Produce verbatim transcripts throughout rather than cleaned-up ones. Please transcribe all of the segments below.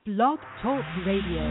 Blog Talk Radio.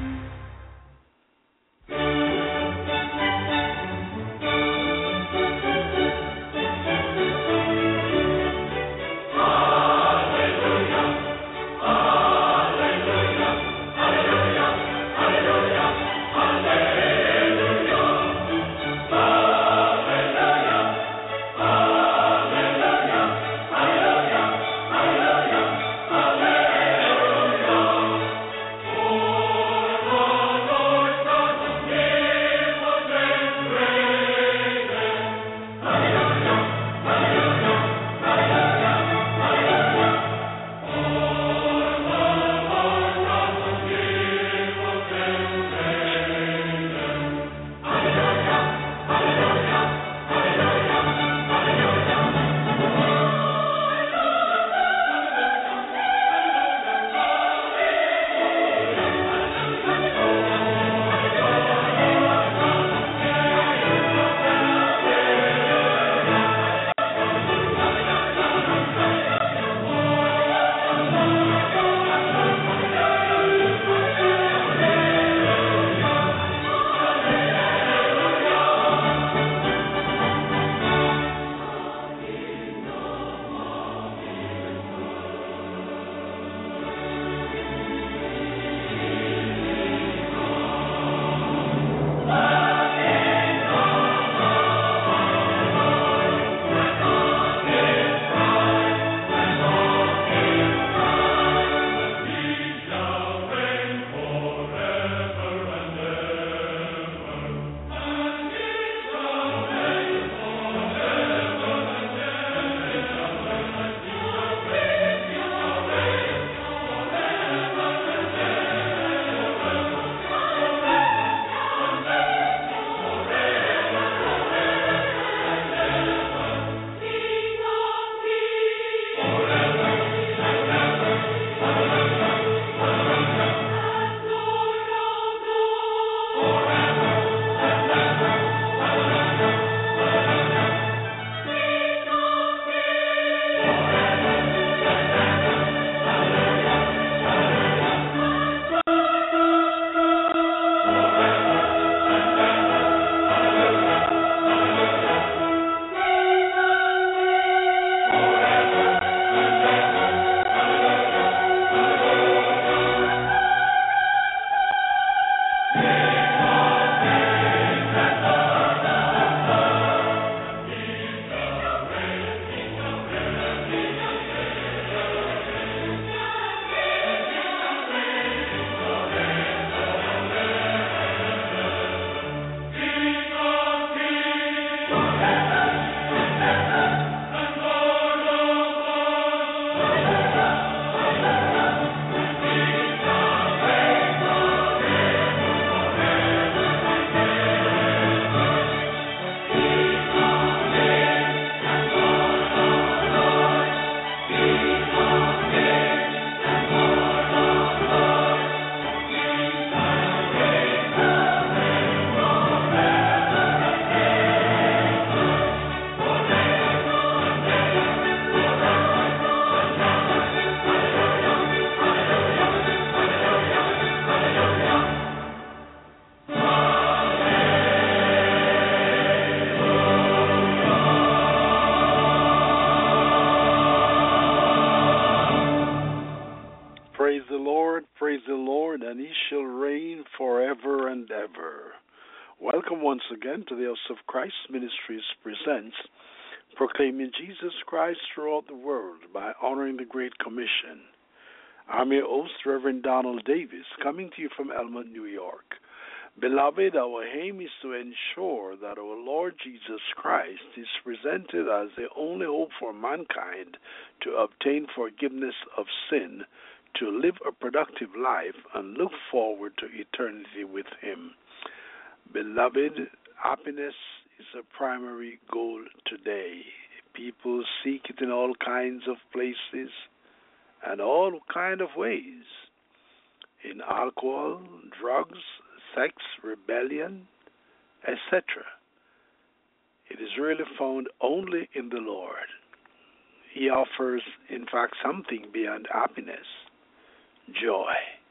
Praise the Lord, praise the Lord, and he shall reign forever and ever. Welcome once again to the House of Christ Ministries presents Proclaiming Jesus Christ Throughout the World by Honoring the Great Commission. I'm your host, Reverend Donald Davis, coming to you from Elmont, New York. Beloved, our aim is to ensure that our Lord Jesus Christ is presented as the only hope for mankind to obtain forgiveness of sin, to live a productive life, and look forward to eternity with him. Beloved, happiness is a primary goal today. People seek it in all kinds of places and all kind of ways. In alcohol, drugs, sex, rebellion, et cetera. It is really found only in the Lord. He offers, in fact, something beyond happiness, joy.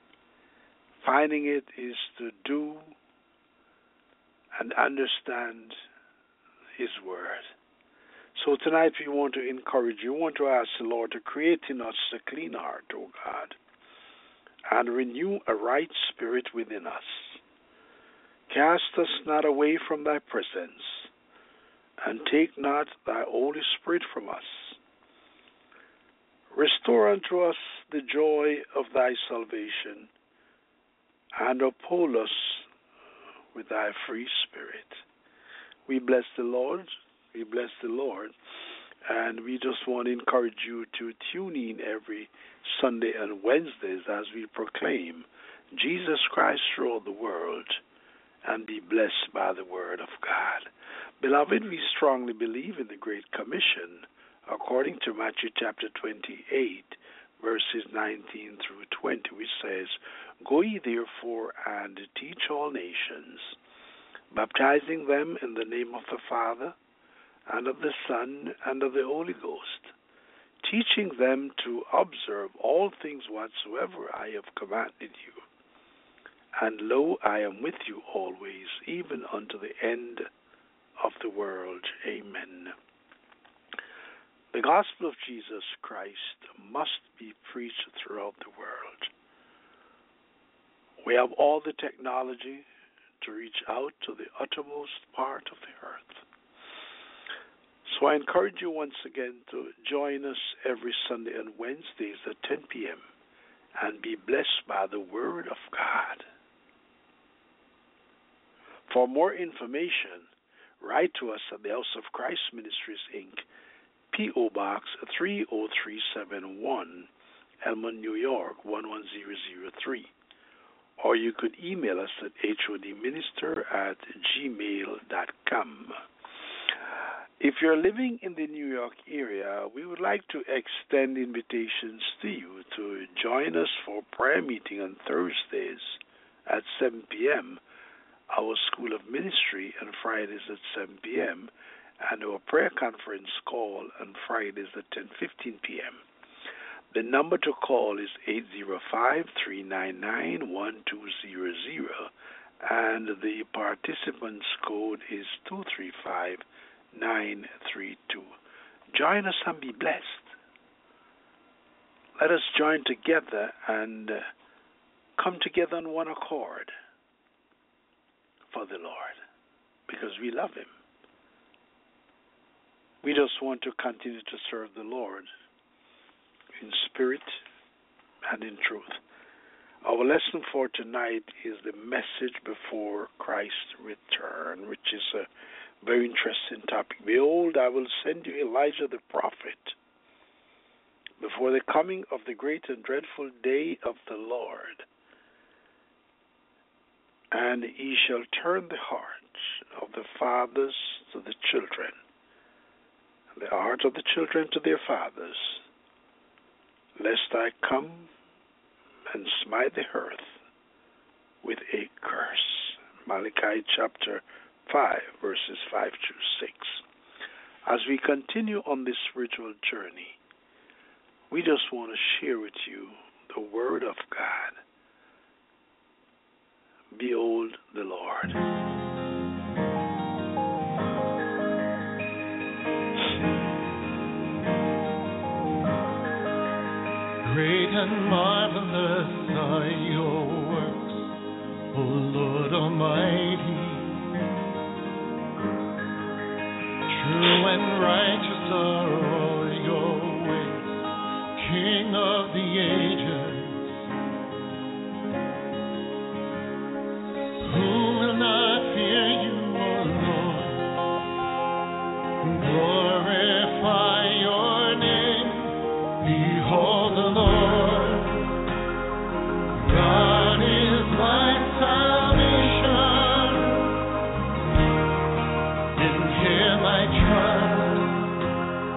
Finding it is to do and understand His Word. So tonight we want to encourage you, we want to ask the Lord to create in us a clean heart, O God, and renew a right spirit within us. Cast us not away from thy presence, and take not thy Holy Spirit from us. Restore unto us the joy of thy salvation, and uphold us with thy free spirit. We bless the Lord. We bless the Lord. And we just want to encourage you to tune in every Sunday and Wednesdays as we proclaim Jesus Christ throughout the world and be blessed by the word of God. Beloved, we strongly believe in the Great Commission according to Matthew chapter twenty-eight, verses nineteen through twenty, which says, Go ye therefore and teach all nations, baptizing them in the name of the Father, and of the Son, and of the Holy Ghost, teaching them to observe all things whatsoever I have commanded you. And lo, I am with you always, even unto the end of the world. Amen. The gospel of Jesus Christ must be preached throughout the world. We have all the technology to reach out to the uttermost part of the earth. So I encourage you once again to join us every Sunday and Wednesdays at ten p.m. and be blessed by the Word of God. For more information, write to us at the House of Christ Ministries, Incorporated, P O. Box three oh three seven one, Elmont, New York one one zero zero three. Or you could email us at hodminister at gmail dot com. If you're living in the New York area, we would like to extend invitations to you to join us for prayer meeting on Thursdays at seven p.m., our School of Ministry on Fridays at seven p.m., and our prayer conference call on Fridays at ten fifteen p.m. The number to call is eight zero five, three nine nine, one two zero zero, and the participants code is two three five, nine three two. Join us and be blessed. Let us join together and come together on one accord for the Lord, because we love Him. We just want to continue to serve the Lord in spirit and in truth. Our lesson for tonight is the message before Christ's return, which is a very interesting topic. Behold, I will send you Elijah the prophet before the coming of the great and dreadful day of the Lord. And he shall turn the hearts of the fathers to the children, and the heart of the children to their fathers, lest I come and smite the earth with a curse. Malachi chapter five, verses five to six. As we continue on this spiritual journey, we just want to share with you the Word of God. Behold the Lord. Great and marvelous are your works, O Lord Almighty. True and righteous are all your ways, King of the ages. Who will not fear you, O Lord? Glorify your name. Behold the Lord. God is my salvation. In Him I trust.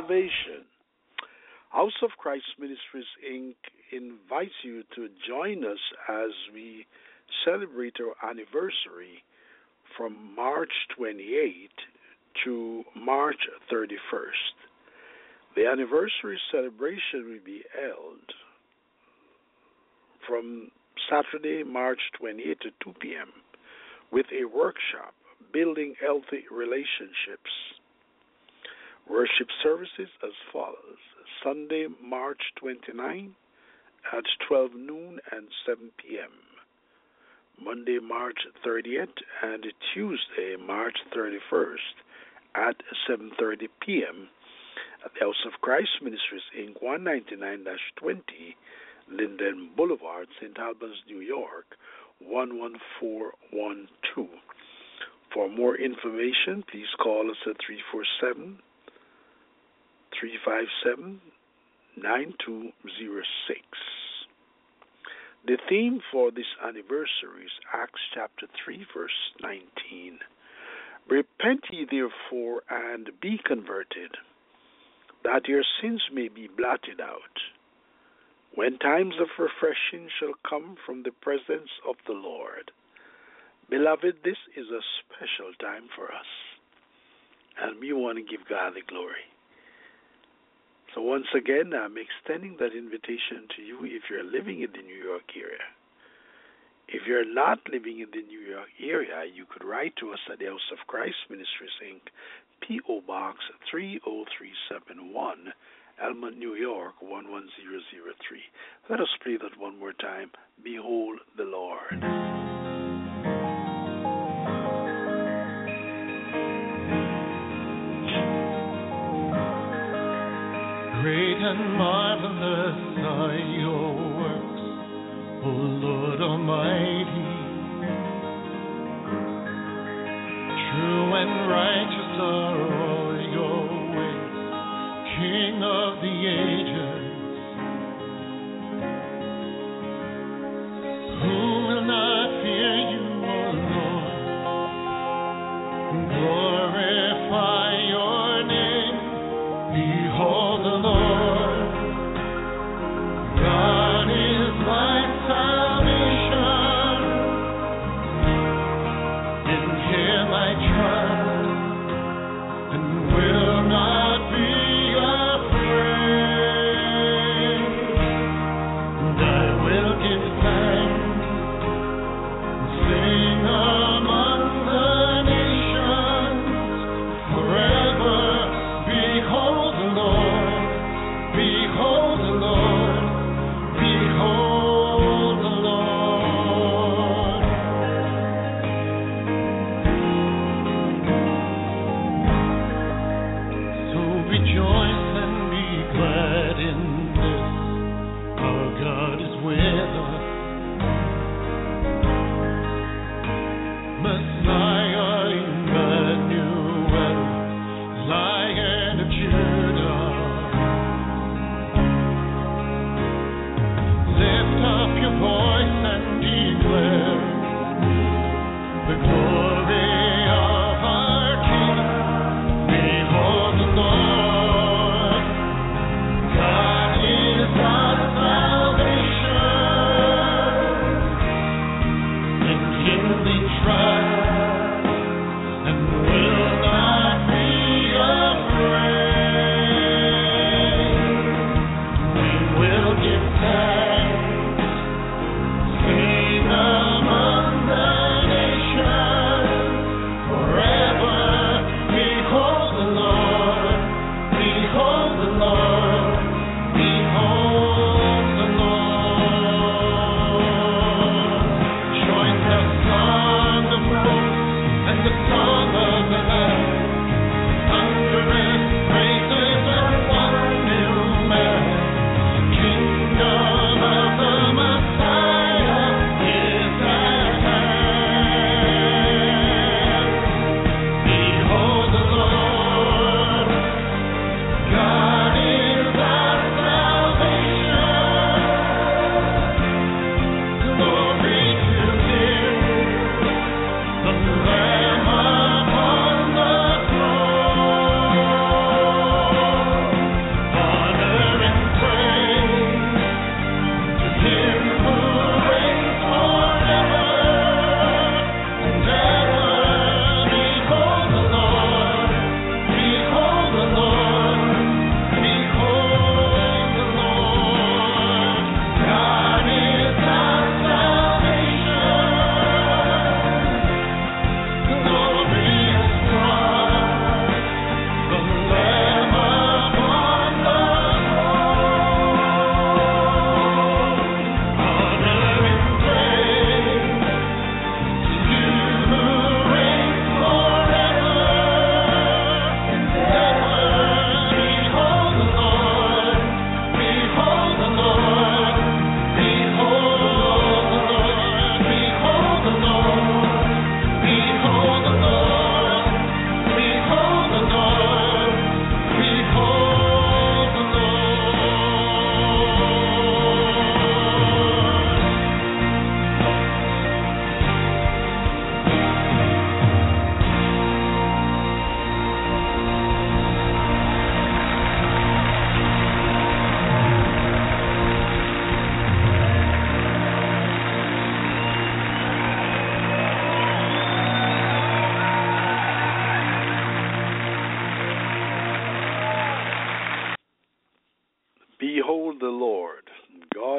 salvation. House of Christ Ministries, Incorporated invites you to join us as we celebrate our anniversary from March twenty-eighth to March thirty-first. The anniversary celebration will be held from Saturday, March twenty-eighth to two p.m. with a workshop, Building Healthy Relationships. Worship services as follows. Sunday, March twenty-ninth at twelve noon and seven p.m. Monday, March thirtieth and Tuesday, March thirty-first at seven thirty p.m. at the House of Christ Ministries, Incorporated, one ninety-nine dash twenty Linden Boulevard, Saint Albans, New York, one one four one two. For more information, please call us at three four seven, three five seven, nine two zero six. The theme for this anniversary is Acts chapter three, verse nineteen. Repent ye therefore and be converted, that your sins may be blotted out, when times of refreshing shall come from the presence of the Lord. Beloved, this is a special time for us, and we want to give God the glory. So once again, I'm extending that invitation to you if you're living in the New York area. If you're not living in the New York area, you could write to us at the House of Christ Ministries, Incorporated, P O. Box three oh three seven one, Elmont, New York, one one zero zero three. Let us play that one more time. Behold the Lord. Great and marvelous are your works, O Lord Almighty. True and righteous are all your ways, King of the ages. Who will not fear you, O Lord? Glorify your name. Behold the Lord,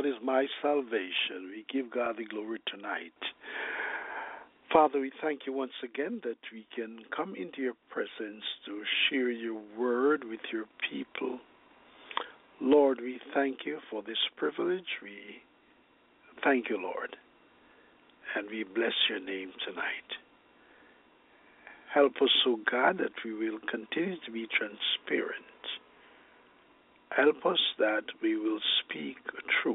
God is my salvation. We give God the glory tonight. Father, we thank you once again that we can come into your presence to share your word with your people. Lord, we thank you for this privilege. We thank you, Lord, and we bless your name tonight. Help us, O God, that we will continue to be transparent. Help us that we will speak truth.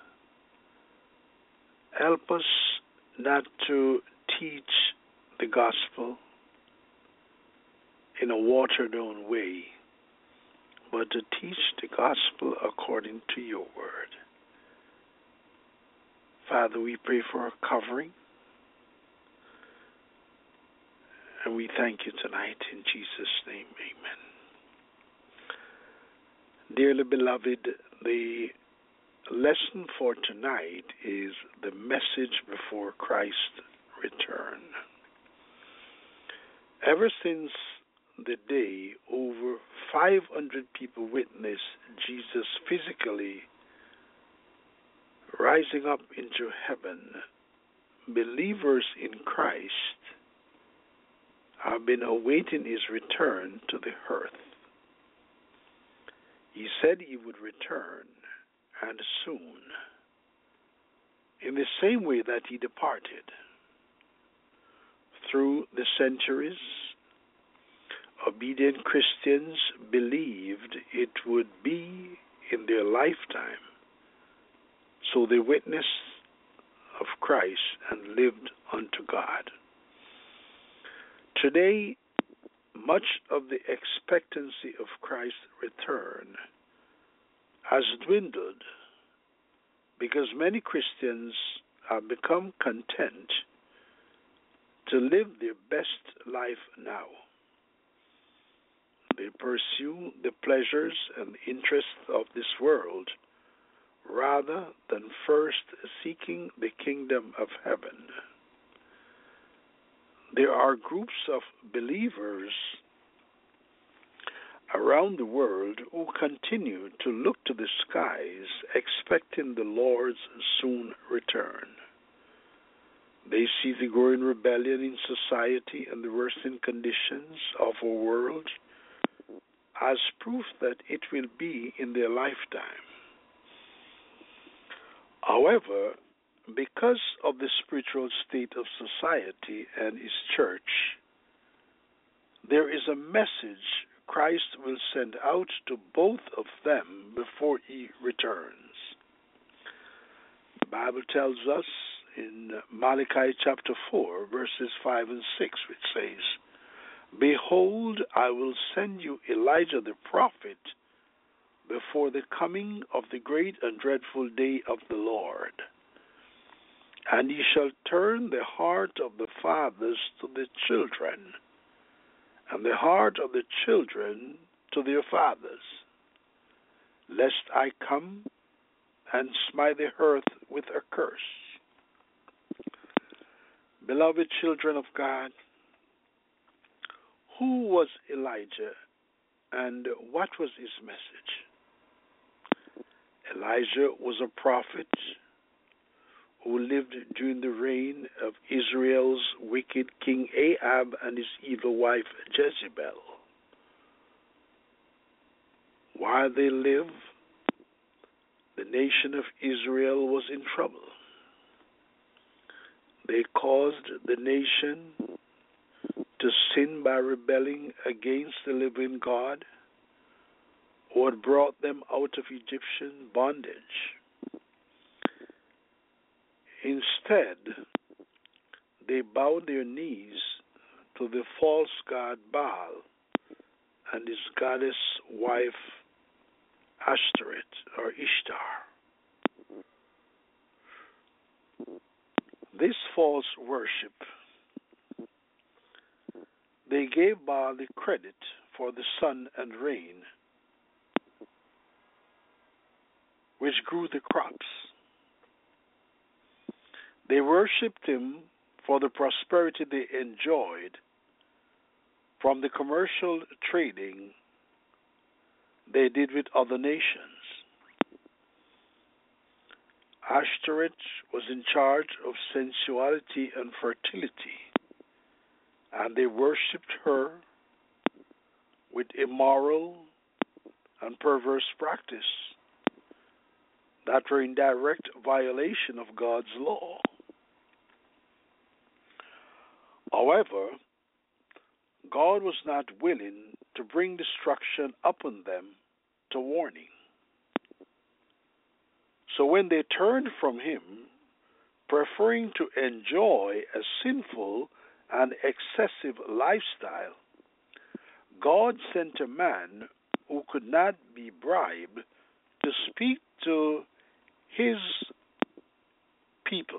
Help us not to teach the gospel in a watered-down way, but to teach the gospel according to your word. Father, we pray for a covering, and we thank you tonight in Jesus' name. Amen. Dearly beloved, the lesson for tonight is the message before Christ's return. Ever since the day over five hundred people witnessed Jesus physically rising up into heaven, believers in Christ have been awaiting his return to the earth. He said he would return, and soon, in the same way that he departed. Through the centuries, obedient Christians believed it would be in their lifetime, so they witnessed of Christ and lived unto God. Today, much of the expectancy of Christ's return has dwindled because many Christians have become content to live their best life now. They pursue the pleasures and interests of this world rather than first seeking the kingdom of heaven. There are groups of believers around the world who continue to look to the skies, expecting the Lord's soon return. They see the growing rebellion in society and the worsening conditions of our world as proof that it will be in their lifetime. However, because of the spiritual state of society and his church, there is a message Christ will send out to both of them before he returns. The Bible tells us in Malachi chapter four, verses five and six, which says, "Behold, I will send you Elijah the prophet before the coming of the great and dreadful day of the Lord. And he shall turn the heart of the fathers to the children, and the heart of the children to their fathers, lest I come and smite the earth with a curse." Beloved children of God, who was Elijah and what was his message? Elijah was a prophet who lived during the reign of Israel's wicked king Ahab and his evil wife Jezebel. While they lived, the nation of Israel was in trouble. They caused the nation to sin by rebelling against the living God, who had brought them out of Egyptian bondage. Instead, they bowed their knees to the false god Baal and his goddess wife Ashtoreth or Ishtar. This false worship, they gave Baal the credit for the sun and rain, which grew the crops. They worshipped him for the prosperity they enjoyed from the commercial trading they did with other nations. Ashtoreth was in charge of sensuality and fertility, and they worshipped her with immoral and perverse practice that were in direct violation of God's law. However, God was not willing to bring destruction upon them to warning. So when they turned from him, preferring to enjoy a sinful and excessive lifestyle, God sent a man who could not be bribed to speak to his people.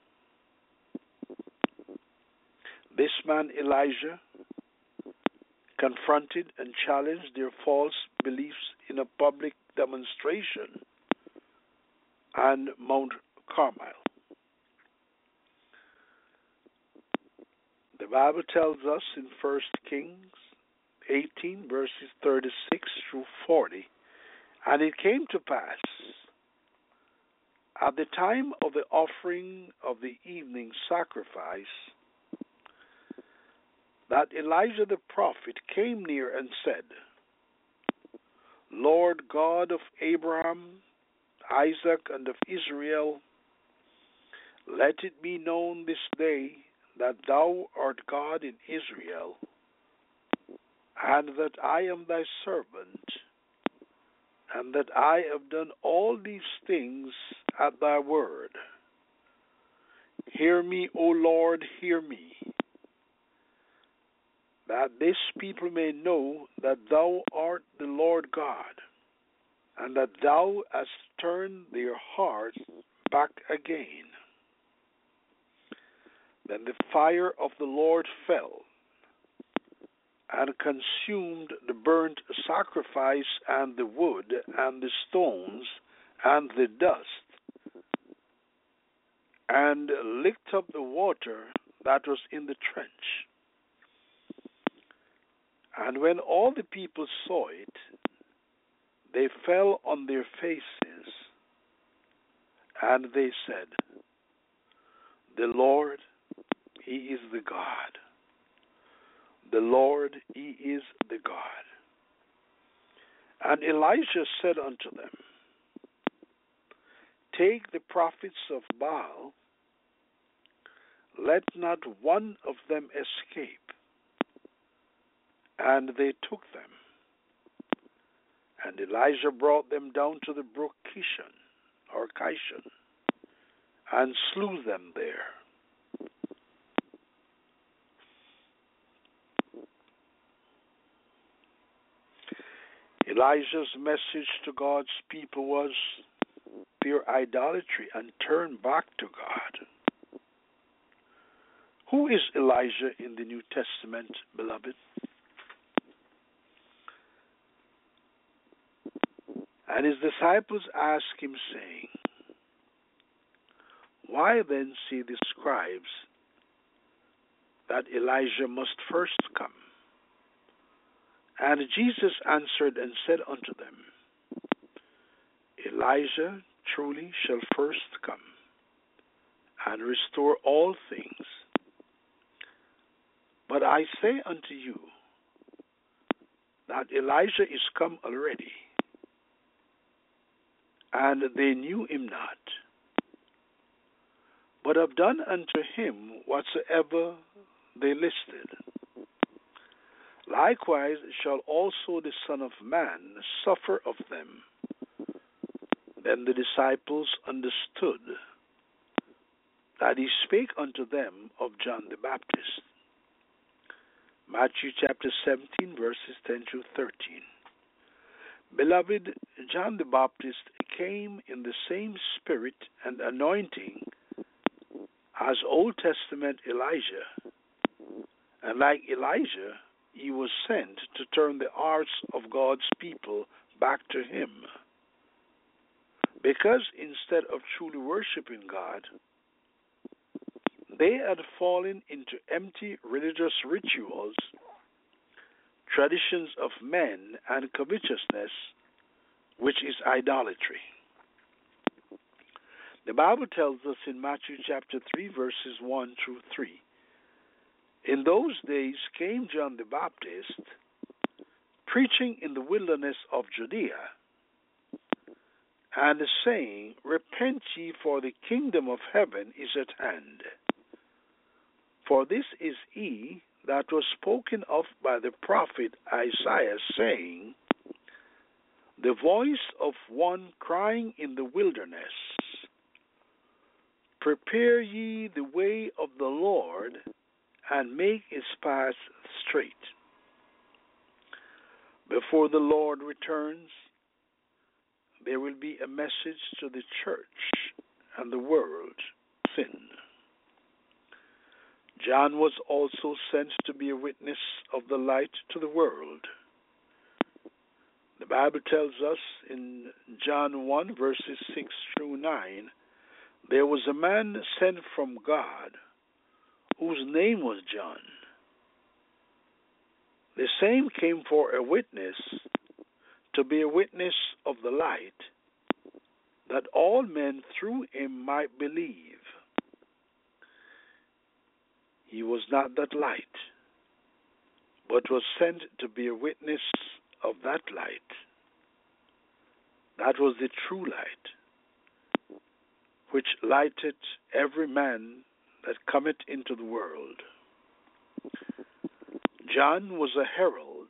This man, Elijah, confronted and challenged their false beliefs in a public demonstration on Mount Carmel. The Bible tells us in First Kings eighteen, verses thirty-six through forty, and it came to pass, at the time of the offering of the evening sacrifice, that Elijah the prophet came near and said, Lord God of Abraham, Isaac, and of Israel, let it be known this day that thou art God in Israel, and that I am thy servant, and that I have done all these things at thy word. Hear me, O Lord, hear me, that this people may know that thou art the Lord God, and that thou hast turned their hearts back again. Then the fire of the Lord fell and consumed the burnt sacrifice and the wood and the stones and the dust, and licked up the water that was in the trench. And when all the people saw it, they fell on their faces, and they said, The Lord, He is the God. The Lord, He is the God. And Elijah said unto them, Take the prophets of Baal, let not one of them escape. And they took them. And Elijah brought them down to the brook Kishon, or Kishon, and slew them there. Elijah's message to God's people was their idolatry and turn back to God. Who is Elijah in the New Testament, beloved? And his disciples asked him, saying, Why then say the scribes that Elijah must first come? And Jesus answered and said unto them, Elijah truly shall first come, and restore all things. But I say unto you, that Elijah is come already, and they knew him not, but have done unto him whatsoever they listed. Likewise shall also the Son of Man suffer of them. Then the disciples understood that he spake unto them of John the Baptist. Matthew chapter seventeen, verses ten through thirteen. Beloved, John the Baptist came in the same spirit and anointing as Old Testament Elijah. And like Elijah, he was sent to turn the hearts of God's people back to him. Because instead of truly worshiping God, they had fallen into empty religious rituals, traditions of men, and covetousness, which is idolatry. The Bible tells us in Matthew chapter three, verses one through three. In those days came John the Baptist, preaching in the wilderness of Judea, and saying, Repent ye, for the kingdom of heaven is at hand. For this is he that was spoken of by the prophet Isaiah, saying, The voice of one crying in the wilderness, Prepare ye the way of the Lord, and make his paths straight. Before the Lord returns, there will be a message to the church and the world, sin. John was also sent to be a witness of the light to the world. The Bible tells us in John one, verses six through nine, there was a man sent from God whose name was John. The same came for a witness, to be a witness of the light, that all men through him might believe. He was not that light, but was sent to be a witness of that light. That was the true light, which lighteth every man that cometh into the world. John was a herald.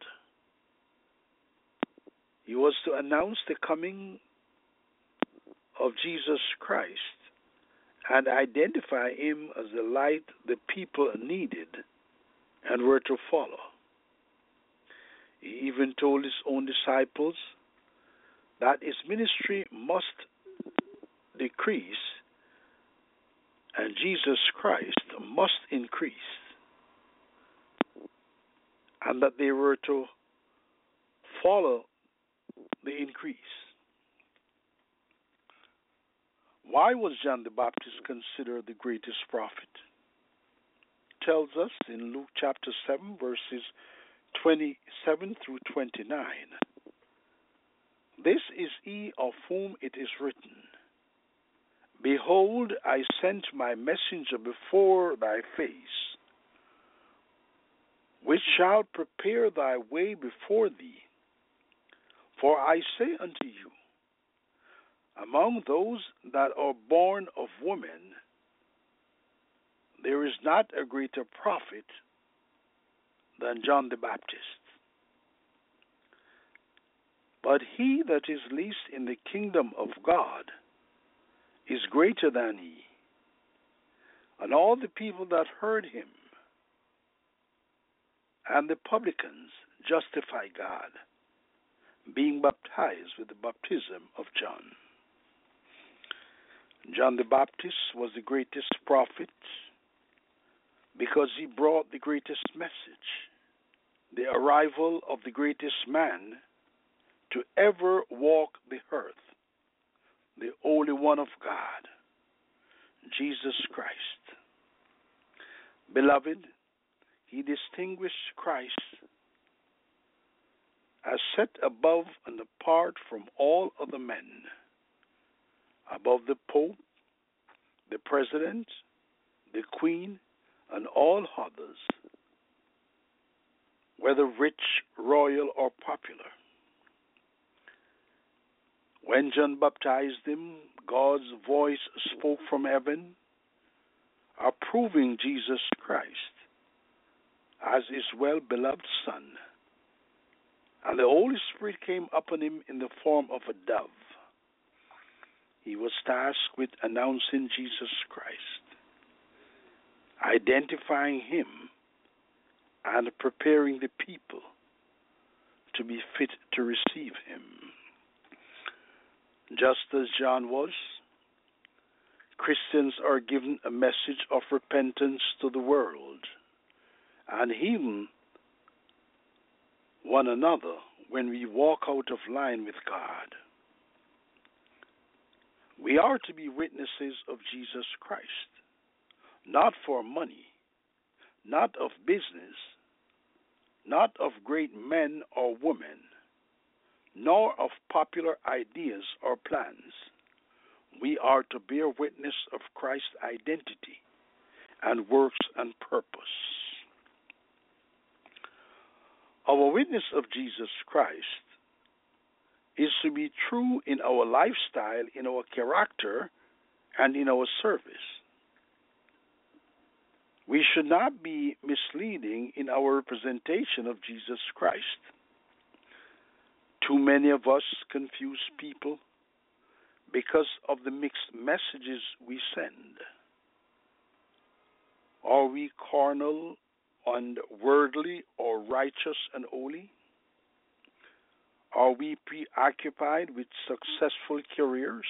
He was to announce the coming of Jesus Christ and identify him as the light the people needed and were to follow. He even told his own disciples that his ministry must decrease and Jesus Christ must increase, and that they were to follow the increase. Why was John the Baptist considered the greatest prophet? It tells us in Luke chapter seven, verses twenty-seven through twenty-nine. This is he of whom it is written, Behold, I sent my messenger before thy face, which shall prepare thy way before thee. For I say unto you, among those that are born of woman, there is not a greater prophet than John the Baptist. But he that is least in the kingdom of God is greater than he. And all the people that heard him and the publicans justify God, being baptized with the baptism of John. John the Baptist was the greatest prophet because he brought the greatest message, the arrival of the greatest man to ever walk the earth, the Holy One of God, Jesus Christ. Beloved, he distinguished Christ as set above and apart from all other men, above the Pope, the President, the Queen, and all others, whether rich, royal, or popular. When John baptized him, God's voice spoke from heaven, approving Jesus Christ as his well-beloved Son. And the Holy Spirit came upon him in the form of a dove. He was tasked with announcing Jesus Christ, identifying him, and preparing the people to be fit to receive him. Just as John was, Christians are given a message of repentance to the world and even one another when we walk out of line with God. We are to be witnesses of Jesus Christ, not for money, not of business, not of great men or women, nor of popular ideas or plans. we are to bear witness of Christ's identity and works and purpose. Our witness of Jesus Christ is to be true in our lifestyle, in our character, and in our service. We should not be misleading in our representation of Jesus Christ. Too many of us confuse people because of the mixed messages we send. Are we carnal and worldly, or righteous and holy? Are we preoccupied with successful careers?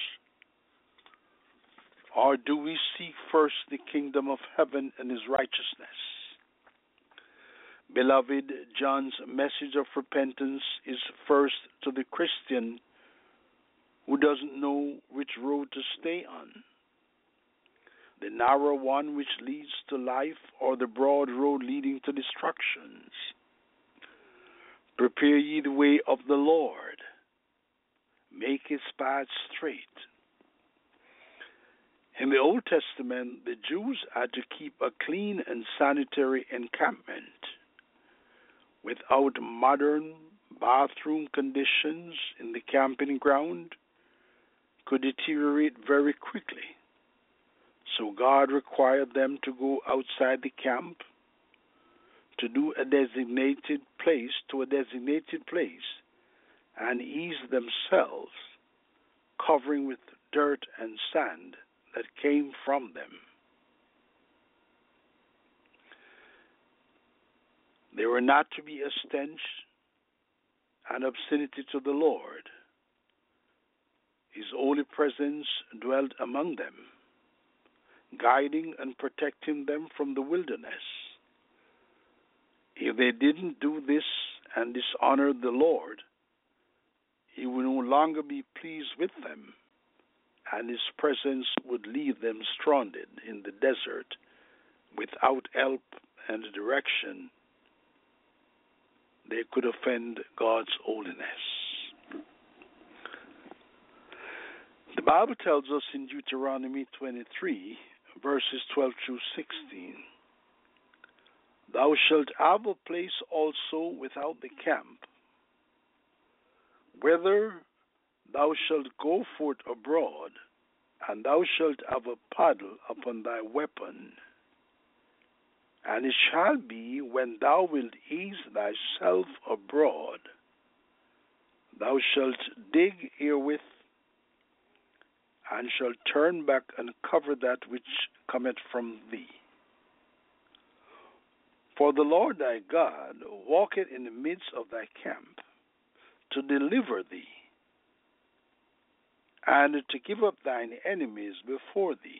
Or do we seek first the kingdom of heaven and his righteousness? Beloved, John's message of repentance is first to the Christian who doesn't know which road to stay on, the narrow one which leads to life, or the broad road leading to destructions. Prepare ye the way of the Lord. Make his path straight. In the Old Testament, the Jews had to keep a clean and sanitary encampment. Without modern bathroom conditions in the camping ground could deteriorate very quickly. So God required them to go outside the camp to do a designated place to a designated place and ease themselves, covering with dirt and sand that came from them. They were not to be a stench and obscenity to the Lord. His holy presence dwelt among them, guiding and protecting them from the wilderness. If they didn't do this and dishonored the Lord, he would no longer be pleased with them, and his presence would leave them stranded in the desert without help and direction. They could offend God's holiness. The Bible tells us in Deuteronomy twenty-three, verses twelve through sixteen, Thou shalt have a place also without the camp, whither thou shalt go forth abroad, and thou shalt have a paddle upon thy weapon. And it shall be, when thou wilt ease thyself abroad, thou shalt dig herewith, and shalt turn back and cover that which cometh from thee. For the Lord thy God walketh in the midst of thy camp, to deliver thee, and to give up thine enemies before thee.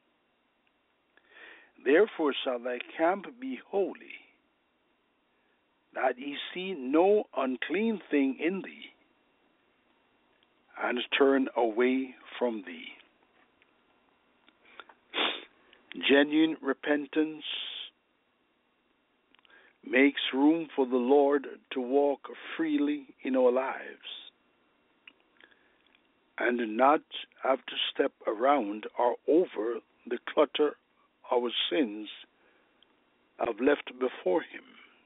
Therefore shall thy camp be holy, that ye see no unclean thing in thee, and turn away from thee. Genuine repentance makes room for the Lord to walk freely in our lives, and not have to step around or over the clutter our sins have left before him.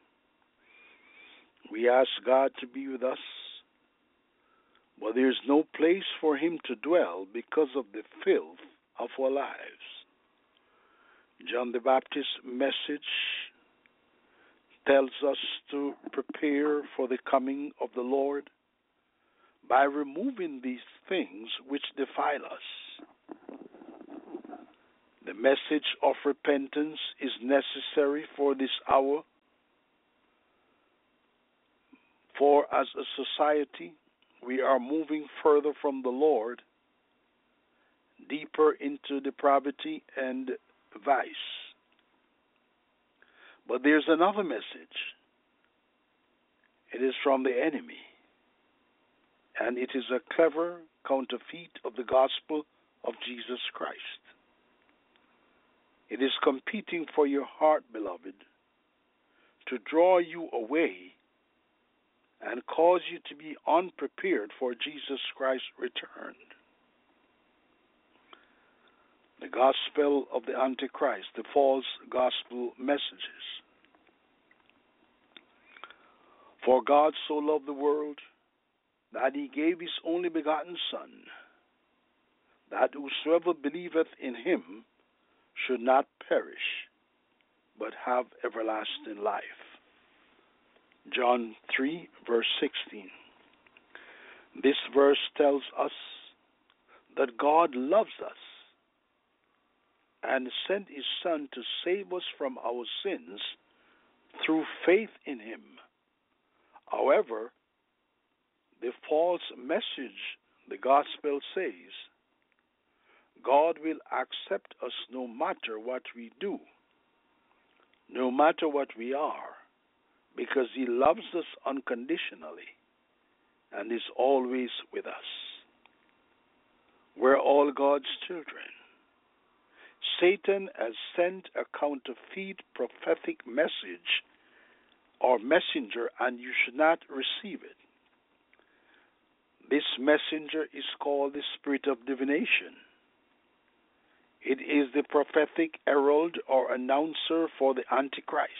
We ask God to be with us, but there is no place for him to dwell because of the filth of our lives. John the Baptist's message tells us to prepare for the coming of the Lord by removing these things which defile us. The message of repentance is necessary for this hour, for as a society we are moving further from the Lord, deeper into depravity and vice. But there's another message. It is from the enemy, and it is a clever counterfeit of the gospel of Jesus Christ. It is competing for your heart, beloved, to draw you away and cause you to be unprepared for Jesus Christ's return. gospel of the Antichrist, the false gospel messages. For God so loved the world that he gave his only begotten Son, that whosoever believeth in him should not perish, but have everlasting life. John three, verse sixteen. This verse tells us that God loves us and sent his Son to save us from our sins through faith in him. However, the false message, the gospel says, God will accept us no matter what we do, no matter what we are, because he loves us unconditionally and is always with us. We're all God's children. Satan has sent a counterfeit prophetic message or messenger, and you should not receive it. This messenger is called the spirit of divination. It is the prophetic herald or announcer for the Antichrist.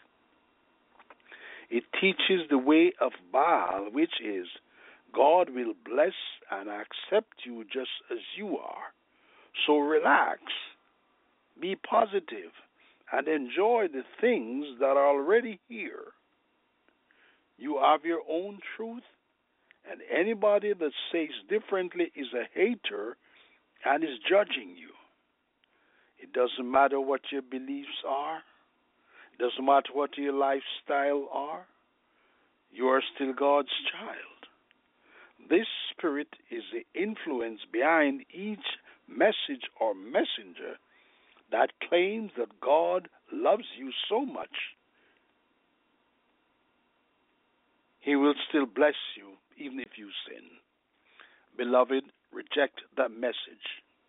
It teaches the way of Baal, which is God will bless and accept you just as you are. So relax, be positive, and enjoy the things that are already here. You have your own truth, and anybody that says differently is a hater and is judging you. It doesn't matter what your beliefs are. It doesn't matter what your lifestyle are. You are still God's child. This spirit is the influence behind each message or messenger that claims that God loves you so much, he will still bless you even if you sin. Beloved, reject that message.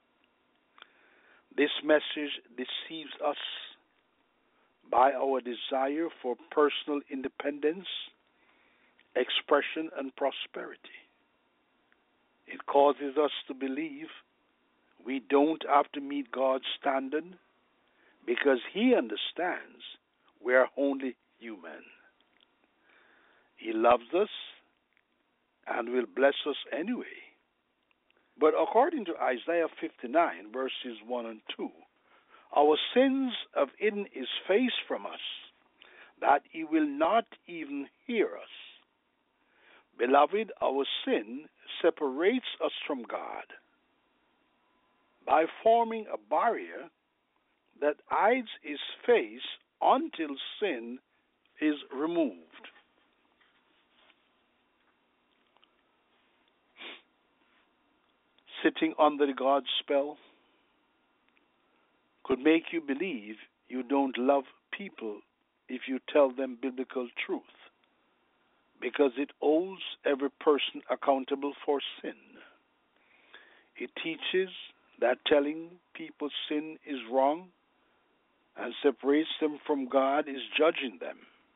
This message deceives us by our desire for personal independence, expression, and prosperity. It causes us to believe we don't have to meet God's standard because he understands we are only human. He loves us and will bless us anyway. But according to Isaiah fifty-nine, verses one and two, our sins have hidden his face from us, that he will not even hear us. Beloved, our sin separates us from God by forming a barrier that hides his face until sin is removed. Sitting under the God's spell could make you believe you don't love people if you tell them biblical truth, because it holds every person accountable for sin. It teaches that telling people sin is wrong and separates them from God is judging them.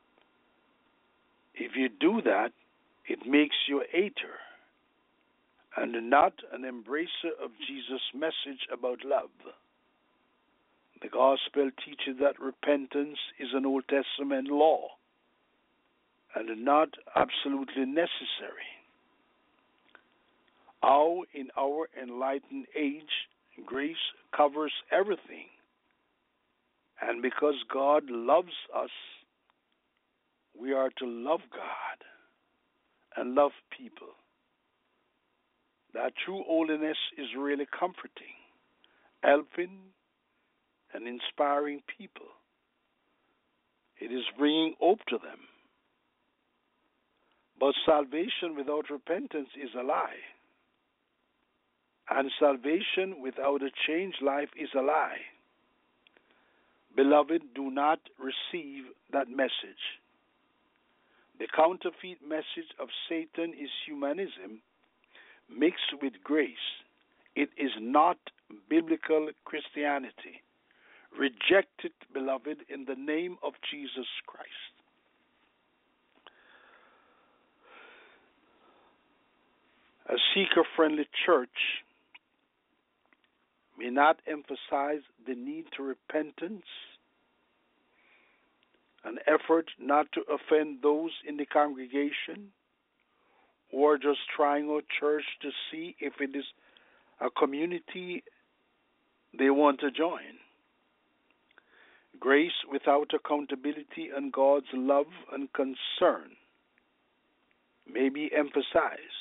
If you do that, it makes you a hater and not an embracer of Jesus' message about love. The gospel teaches that repentance is an Old Testament law and not absolutely necessary. How in our enlightened age, grace covers everything. And because God loves us, we are to love God and love people. That true holiness is really comforting, helping, and inspiring people. It is bringing hope to them. But salvation without repentance is a lie. And salvation without a changed life is a lie. Beloved, do not receive that message. The counterfeit message of Satan is humanism mixed with grace. It is not biblical Christianity. Reject it, beloved, in the name of Jesus Christ. A seeker-friendly church may not emphasize the need to repentance, an effort not to offend those in the congregation, or just trying out church to see if it is a community they want to join. Grace without accountability and God's love and concern may be emphasized.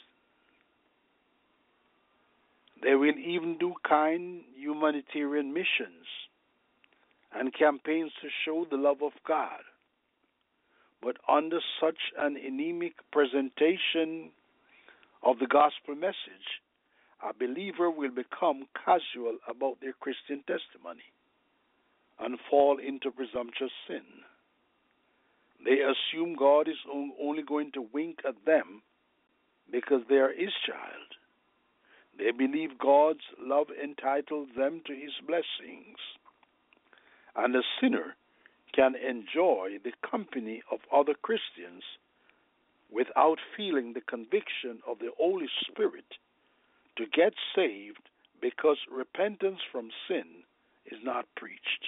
They will even do kind humanitarian missions and campaigns to show the love of God. But under such an anemic presentation of the gospel message, a believer will become casual about their Christian testimony and fall into presumptuous sin. They assume God is only going to wink at them because they are His child. They believe God's love entitles them to His blessings, and a sinner can enjoy the company of other Christians without feeling the conviction of the Holy Spirit to get saved because repentance from sin is not preached.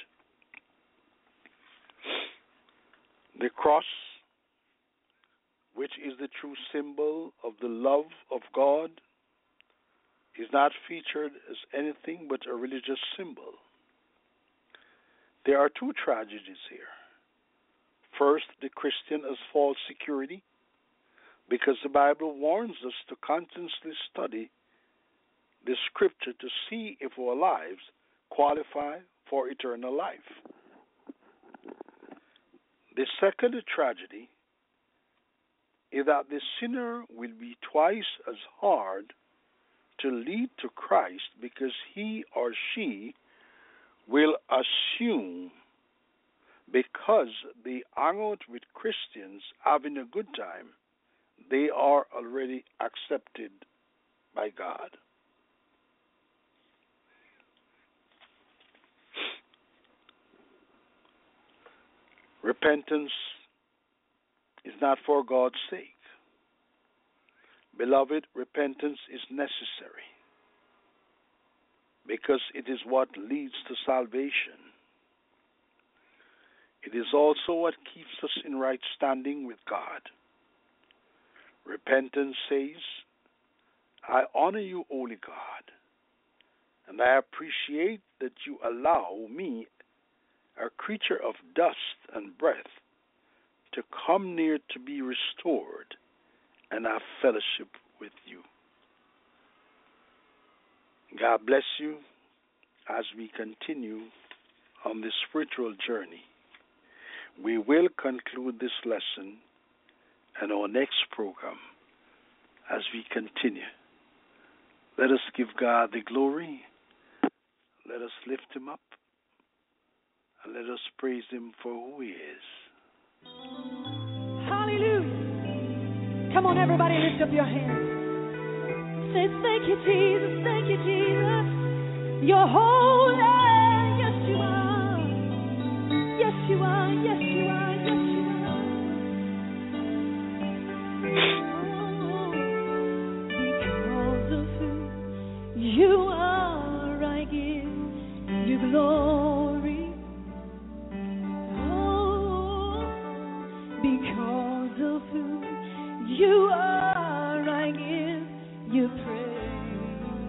The cross, which is the true symbol of the love of God, is not featured as anything but a religious symbol. There are two tragedies here. First, the Christian as false security, because the Bible warns us to constantly study the Scripture to see if our lives qualify for eternal life. The second tragedy is that the sinner will be twice as hard to lead to Christ because he or she will assume because they hang out with Christians having a good time, they are already accepted by God. Repentance is not for God's sake. Beloved, repentance is necessary because it is what leads to salvation. It is also what keeps us in right standing with God. Repentance says, I honor you, Holy God, and I appreciate that you allow me, a creature of dust and breath, to come near to be restored and have fellowship with you. God bless you as we continue on this spiritual journey. We will conclude this lesson and our next program as we continue. Let us give God the glory. Let us lift Him up. And let us praise Him for who He is. Hallelujah. Come on, everybody, lift up your hands. Say, thank you, Jesus. Thank you, Jesus. You're holy. Yes, you are. Yes, you are. Yes, you are. Yes, you are. Oh, because of who you are, I give you glory. Oh, because of who you are, I give you praise.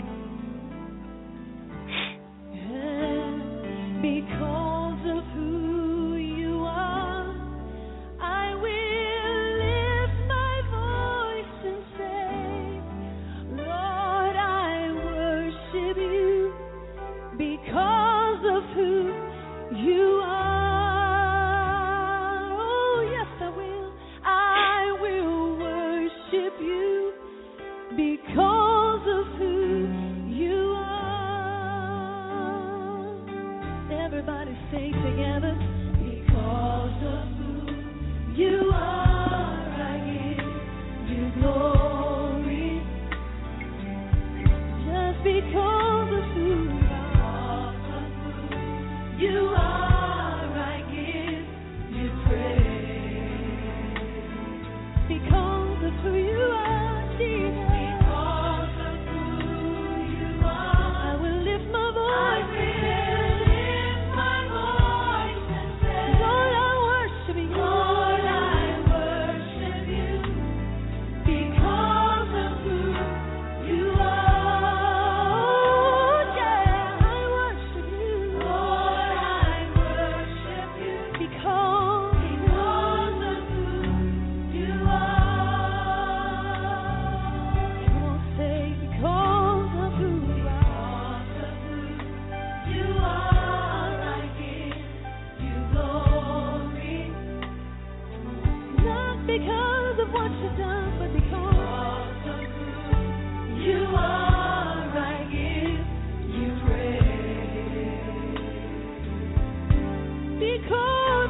And because of who you are, I will lift my voice and say, Lord, I worship you because of who you are. Oh, yes, I will. I will worship you because of who you are. Everybody say together, because of who you are, I give you glory. Just because of who you are, I give you praise. Because of who you are, Jesus. Because of who you are, I will lift my voice.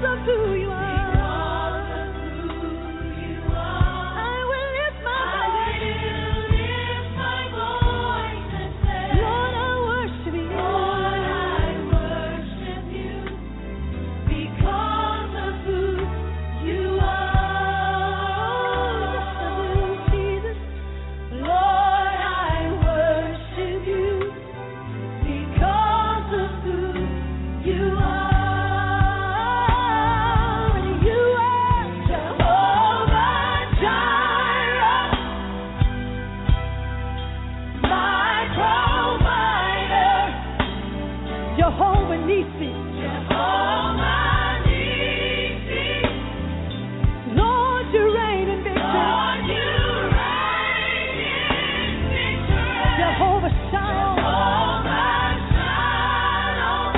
of who you are. I will lift my voice and say, Lord, I worship you. Lord, I worship you because of who you are. Yes, I do, Jesus. Lord, I worship you because of who you are. You are Jehovah Jireh, my provider. Jehovah Nissi, Jehovah Nissi. Lord, you reign in victory. Lord, you reign in victory. Jehovah Shalom, Jehovah Shalom.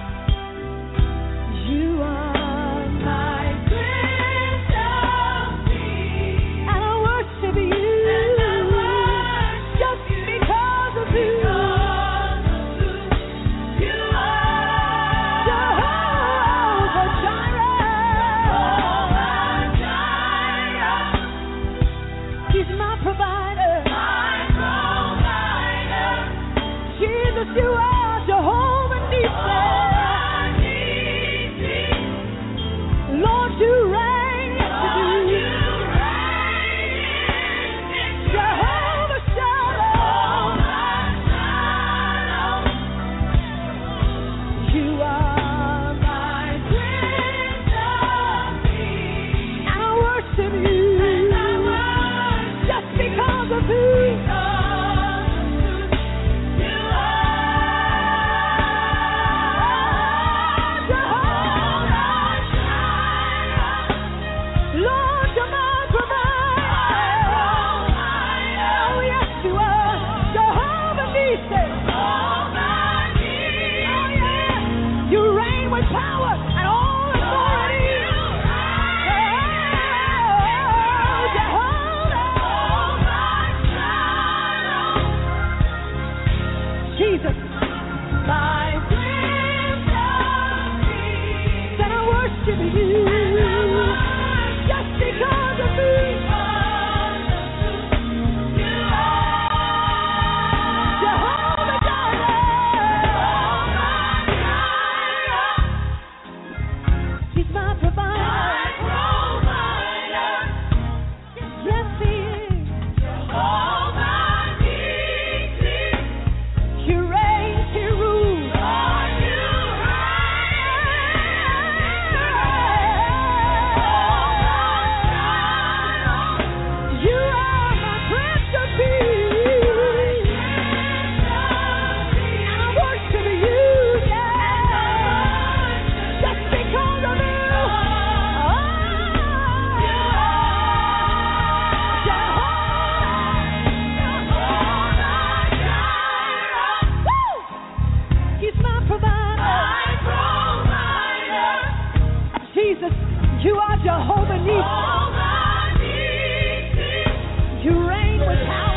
You are my Prince of Peace, and I worship you, just because of who you are. Jehovah Jireh, He's my provider. Jesus, you are Jehovah Nissi. Lord, you reign, yes you do. Jehovah Shalom. You are my Prince of Peace. I worship you, just because of who you are. Lord, you're my provider. Oh, yes, you are. Jehovah Nissi. Oh, yeah. You reign with power and all authority. Oh, Jehovah. Jesus, my Prince of Peace. Then I worship you, just because of who you are. Jehovah Jireh. He's my provider. Yes, he is. He reigns, he rules. You are my Prince of Peace. I worship you, yeah, just because of you. Jehovah. Woo! He's my provider. Jesus, you are Jehovah Nissi. You reign with power.